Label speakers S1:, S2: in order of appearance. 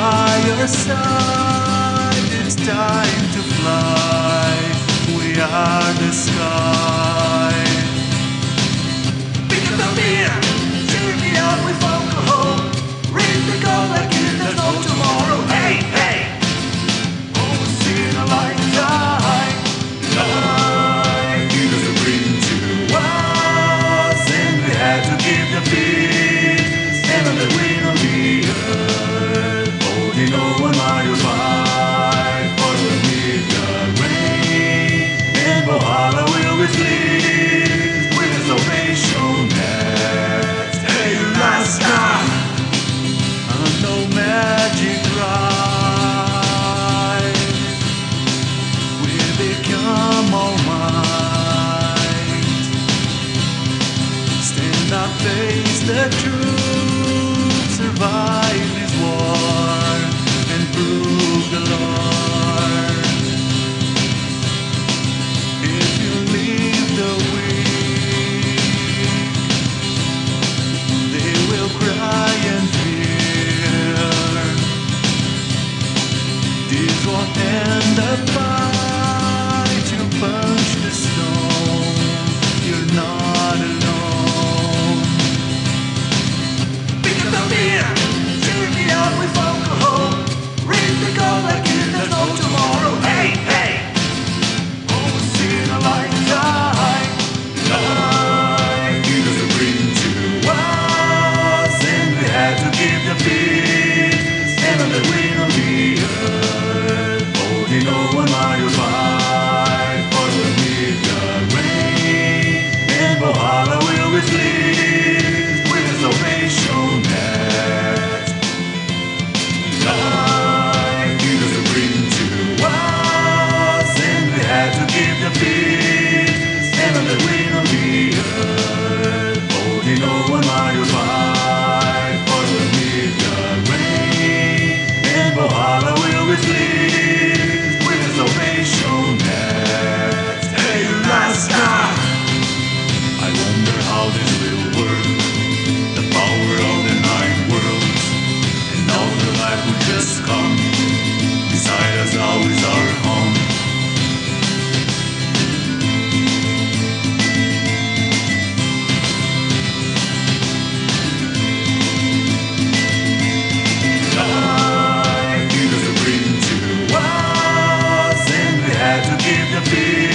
S1: by your side. It's time to fly. We are the sky.
S2: Pick up the beer, cheer me up with alcohol. Read the gun like it there's no tomorrow. Hey, hey!
S1: Once in a lifetime, life is a dream to us, and we had to give the peace and on the wind of the earth. Holding on miles wide for the midnight rain, and Valhalla will be pleased with his salvation net. Hey, Rasta, no magic ride. We become all might. Stand up, face the truth, survive this war, and prove the Lord. If you leave the weak, they will cry and fear. This won't end the fight. You punch the stone. You're not alone.
S2: Pick up the beer, cheer me up with alcohol. Read the gun like it there's no tomorrow. Hey, hey!
S1: Once in a lifetime, life is a dream to us, and we had to give the peace and on the wind of the earth. Holding on miles wide for the midnight rain, and Valhalla will be pleased with his salvation net. Life is a dream to us, and we had to give the peace and on the wind of the earth. Holding on miles wide for the midnight rain, and Valhalla will be pleased with his salvation net. Hey, Rasta, I wonder how this will work. The power of the nine worlds, and all the life will just come. Beside us always our home. Life is a dream to us, and we had to give the peace